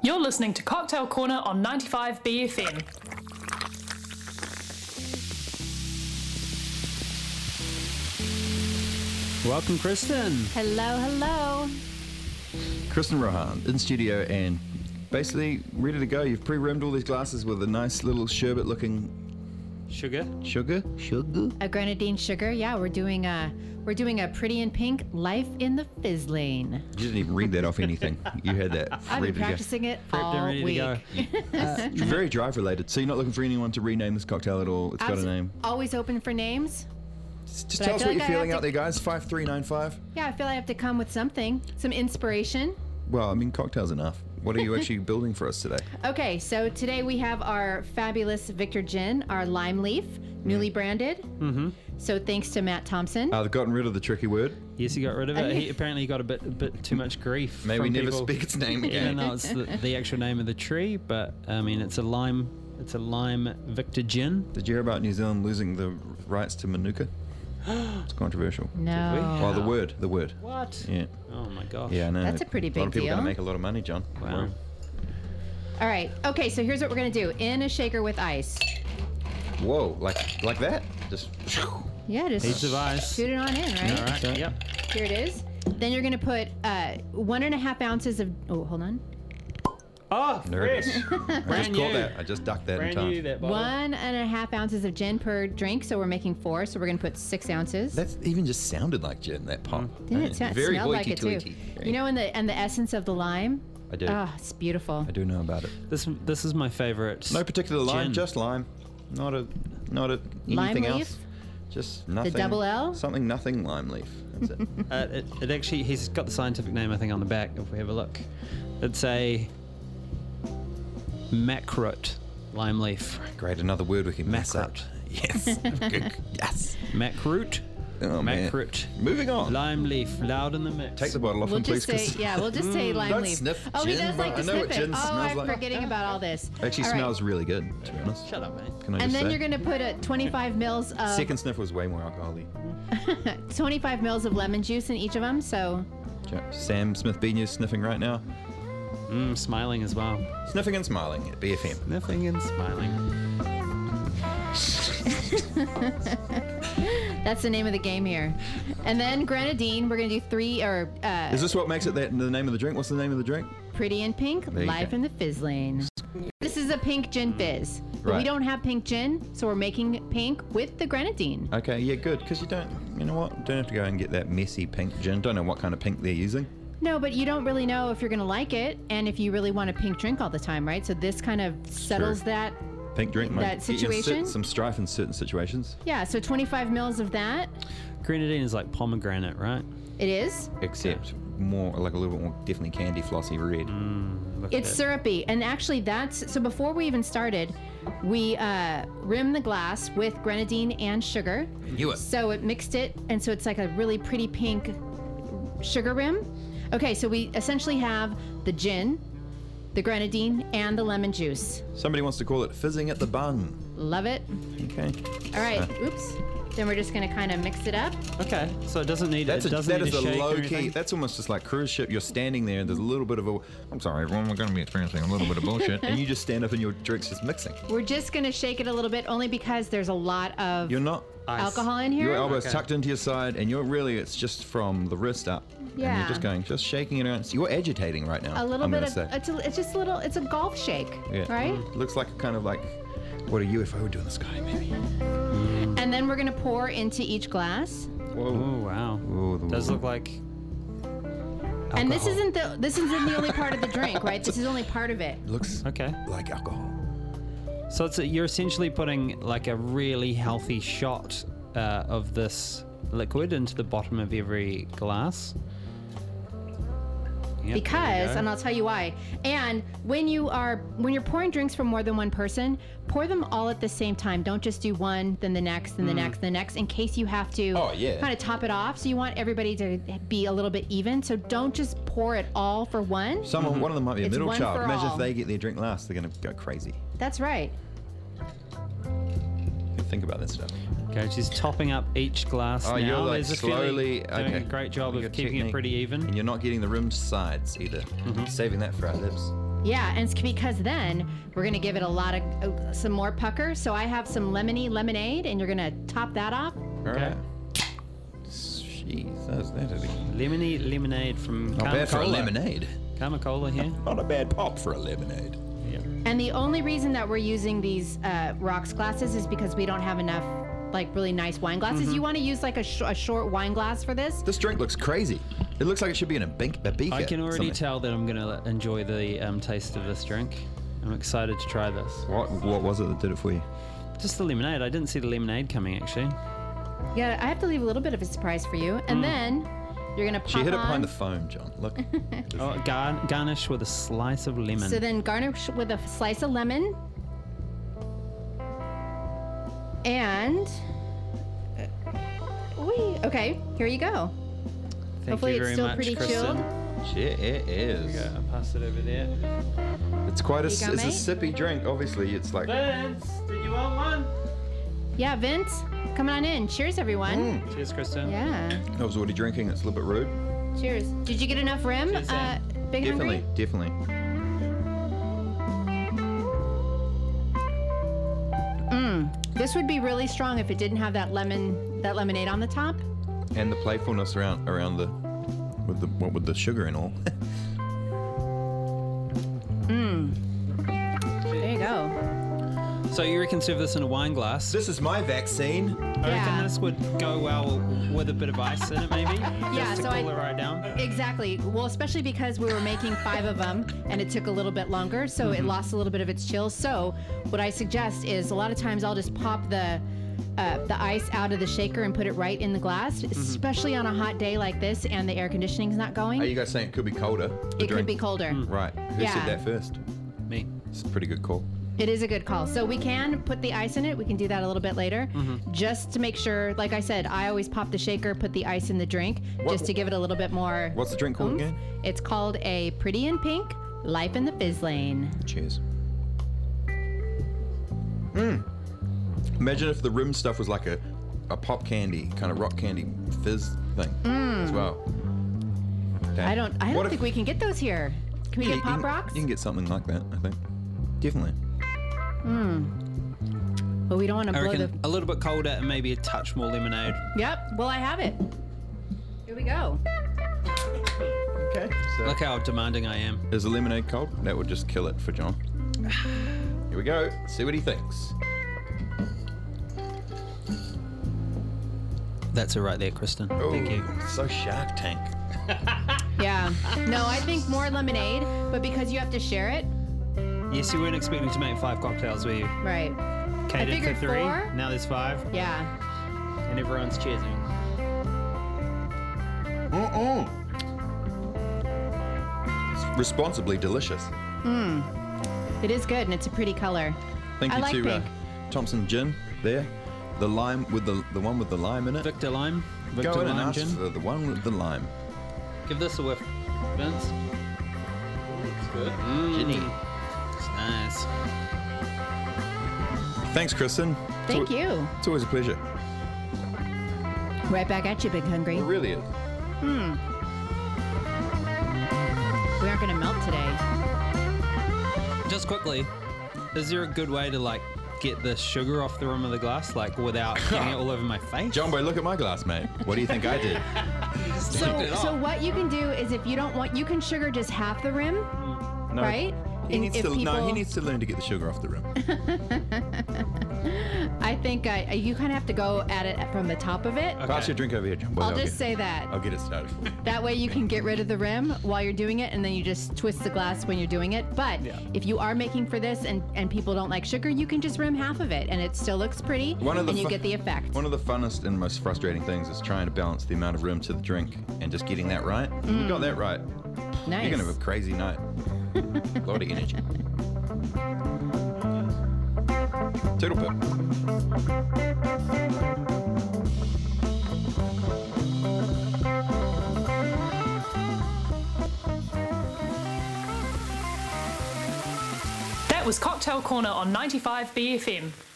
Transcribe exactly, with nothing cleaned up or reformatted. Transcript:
You're listening to Cocktail Corner on ninety-five B F M. Welcome, Kristen. Hello, hello. Kristen Rohan in studio and basically ready to go. You've pre-rimmed all these glasses with a nice little sherbet-looking Sugar. sugar. Sugar. A grenadine sugar. Yeah, we're doing a we're doing a Pretty in Pink Life in the Fizzlane. You didn't even read that off anything. You had that I've ready been to go. practicing it Prepped all and ready week. to go. Uh, very drive related. So you're not looking for anyone to rename this cocktail at all. It's got Abs- a name. Always open for names. Just, just But I tell us feel what like you're I feeling have out to- there, guys. five three nine five. Yeah, I feel I have to come with something, some inspiration. Well, I mean, cocktails enough. What are you actually building for us today? Okay, so today we have our fabulous Victor Gin, our lime leaf, newly branded. Mm-hmm. So thanks to Matt Thompson. Uh, they've gotten rid of the tricky word. Yes, he got rid of it. He apparently got a bit, a bit too much grief. May we from never people. speak its name Even again. though it's the, the actual name of the tree, but I mean, it's a lime. It's a lime Victor Gin. Did you hear about New Zealand losing the rights to Manuka? It's controversial. no. Well, the word, the word. What? Yeah. Oh my gosh. Yeah, I know. That's a pretty A lot of big people are going deal. to make a lot of money, John. Wow. All right. Okay, so here's what we're going to do. In a shaker with ice. Whoa, like like that? Just. Yeah, just Heaps of ice. shoot it on in, right? All right. Okay. Yep. Here it is. Then you're going to put uh, one and a half ounces of, oh, hold on. Oh, There it is. I Brand just new. caught that. I just ducked that Brand in time. new, that bottle. One and a half ounces of gin per drink, so we're making four, so we're going to put six ounces. That even just sounded like gin, that pop. Didn't it Uh, sa- Very smell like it too? hoity-toity. You know, and the and the essence of the lime? I do. Oh, it's beautiful. I do know about it. This this is my favorite. No particular lime, Gin. just lime. Not a, not a Lime anything leaf? else. Just nothing. double L? Something nothing lime leaf. That's it. Uh, it, it actually, he's got the scientific name, I think, on the back, if we have a look. It's a macrot lime leaf. Great, another word we can mess up. Macrot. Yes. Good. Yes. Macroot. Oh, man. Macrot. Moving on. Lime leaf, loud in the mix. Take the bottle off We'll him, please, just say, Chris. yeah, we'll just say lime Don't leaf. sniff oh, he gin, does like but to I know sniff what it. gin Oh, smells I'm like. forgetting about all this. Actually All right. smells really good, to be honest. Shut up, man. Can I And just then say? you're going to put a twenty-five mils of Second sniff was way more alcohol-y. twenty-five mils of lemon juice in each of them. So Sam Smith Bean is sniffing right now. Mm, smiling as well. Sniffing and smiling at B F M. Sniffing and smiling. that's the name of the game here. And then grenadine, we're going to do three or uh, Is this what makes it that the name of the drink? What's the name of the drink? Pretty in Pink, There you Life go. in the Fizzlane. This is a pink gin fizz. But we Right. don't have pink gin, so we're making pink with the grenadine. Okay, yeah, good. Because you don't, you know what? Don't have to go and get that messy pink gin. Don't know what kind of pink they're using. No, but you don't really know if you're going to like it and if you really want a pink drink all the time, right? So this kind of settles that. Pink drink might That get you in cer- situation? some strife in certain situations. Yeah, so twenty-five mils of that. Grenadine is like pomegranate, right? It is. Except more, like a little bit more, definitely candy flossy red. Look It's at it. syrupy. And actually, that's so before we even started, we uh, rimmed the glass with grenadine and sugar. Knew it. So it mixed it, and so it's like a really pretty pink sugar rim. Okay, so we essentially have the gin, the grenadine, and the lemon juice. Somebody wants to call it fizzing at the bung. Love it. Okay. All right, Uh, oops. Then we're just gonna kind of mix it up. Okay, so it doesn't need That's it a, doesn't that need is a a shake or low anything? key. That's almost just like cruise ship. You're standing there, and there's a little bit of a. I'm sorry, everyone. We're going to be experiencing a little bit of bullshit, and you just stand up and your drink's just mixing. We're just gonna shake it a little bit, only because there's a lot of You're not. Ice. alcohol in here. Your elbows Okay. tucked into your side, and you're really. It's just from the wrist up. And Yeah. you're just going, just shaking it around. So you're agitating right now. a little I'm bit gonna of say. it's, a, it's just a little it's a golf shake, Yeah. right? Looks like a kind of like what a U F O would do in the sky, maybe. And then we're gonna pour into each glass. Oh wow. Whoa, the- Does look like. And this alcohol. isn't the this isn't the only part of the drink, right? This is only part of it. Looks Okay. like alcohol. So it's a, you're essentially putting like a really healthy shot uh, of this liquid into the bottom of every glass. Yep, there we Because, go. and I'll tell you why. And when you are when you're pouring drinks for more than one person, pour them all at the same time. Don't just do one, then the next, then the next, the next, in case you have to Oh, yeah. kind of top it off. So you want everybody to be a little bit even. So don't just pour it all for one. Someone, one of them might be a It's middle one child. for Imagine all. if they get their drink last, they're going to go crazy. That's right. Think about that stuff. Okay, she's topping up each glass Oh, now. you're like There's a feeling slowly. doing Okay. a great job Your of keeping it technique. pretty even. And you're not getting the rimmed sides either. Saving that for our lips. Yeah, and it's because then we're gonna give it a lot of uh, some more pucker. So I have some lemony lemonade, and you're gonna top that off. All right. Jeez, that's that is Lemony lemonade from not bad for a Karma Cola. lemonade. Karma Cola here. Not a bad pop for a lemonade. Yeah. And the only reason that we're using these uh, rocks glasses is because we don't have enough, like, really nice wine glasses. Mm-hmm. You want to use like a, sh- a short wine glass for this. This drink looks crazy. It looks like it should be in a, bink, a beaker. I can already something. tell that I'm gonna enjoy the um, taste of this drink. I'm excited to try this. What What was it that did it for you? Just the lemonade. I didn't see the lemonade coming actually. Yeah, I have to leave a little bit of a surprise for you, and then you're gonna pop She hid it on. behind the foam, John. Look. Oh, gar- garnish with a slice of lemon. So then garnish with a slice of lemon. And wee, okay, here you go. Thank Hopefully you it's very still much, pretty Kristen. chilled. Shit, it is. There you go. I'll pass it over there. It's quite a, You got it's a mate? sippy drink. Obviously, it's like. Vince, did you want one? Yeah, Vince, come on in. Cheers, everyone. Mm, Cheers, Kristen. Yeah, I was already drinking. It's a little bit rude. cheers. Did you get enough rim? Cheers, Uh, Sam. Big Definitely, Hungry? definitely. This would be really strong if it didn't have that lemon, that lemonade on the top. And the playfulness around around the with the what with the sugar and all. There you go. So you reckon serve this in a wine glass? This is my vaccine. I reckon Yeah. this would go well with a bit of ice in it, maybe. Yeah, Just to so I- cool it right down. Exactly. Well, especially because we were making five of them and it took a little bit longer, so Mm-hmm. it lost a little bit of its chill. So, what I suggest is a lot of times I'll just pop the uh, the ice out of the shaker and put it right in the glass, Mm-hmm. especially on a hot day like this and the air conditioning's not going. Are you guys saying it could be colder? the it could drink? be colder. Right. Who Yeah. said that first? Me. It's a pretty good call. It is a good call. So we can put the ice in it. We can do that a little bit later, Mm-hmm. just to make sure. Like I said, I always pop the shaker, put the ice in the drink, What- just to give it a little bit more. What's the drink called oomph. again? It's called a Pretty in Pink Life in the Fizz Lane. Cheers. Mmm. Imagine if the rim stuff was like a, a pop candy, kind of rock candy fizz thing as well. Okay. Mm. I don't. I What don't if- think we can get those here. Can we Yeah, get you Pop can- Rocks? You can get something like that, I think. Definitely. But we don't want to I blow the. reckon a little bit colder and maybe a touch more lemonade. Yep. Well, I have it. Here we go. Okay. So Look how demanding I am. is the lemonade cold? That would just kill it for John. Here we go. See what he thinks. That's it right there, Kristen. Thank you. Oh, so Shark Tank. Yeah. No, I think more lemonade, but because you have to share it, Yes, you weren't expecting to make five cocktails, were you? right? Catered figured for three. four. Now there's five, Yeah. and everyone's cheersing. Mm-mm. It's responsibly delicious. It is good, and it's a pretty color. Thank I you like to pink. Uh, Thompson Gin there. The lime with the the one with the lime in it. Victor Lime. Victor Go in and Lime ask gin. for the one with the lime. Give this a whiff, Vince. Looks good. Mm. Ginny. It's nice. Thanks, Kristen. Thank it's, al- you. It's always a pleasure. Right back at you, Big Hungry. It really is. We aren't gonna melt today. Just quickly, is there a good way to like get the sugar off the rim of the glass, like without getting it all over my face? John Boy, look at my glass, mate. What do you think I did? So, so what you can do is if you don't want, you can sugar just half the rim, No, right? He And needs if to. No, he people- needs to learn to get the sugar off the rim. I think I, you kind of have to go at it from the top of it. Pass your drink over here, John Boy. I'll I'll just get, say that. I'll get it started for you. That way you can get rid of the rim while you're doing it, and then you just twist the glass when you're doing it. But Yeah. if you are making for this and, and people don't like sugar, you can just rim half of it, and it still looks pretty, One of the and you fu- get the effect. One of the funnest and most frustrating things is trying to balance the amount of rim to the drink and just getting that right. If you got that right, Nice. you're gonna have a crazy night. A lot of energy. Toodle pip. That was Cocktail Corner on ninety-five B F M.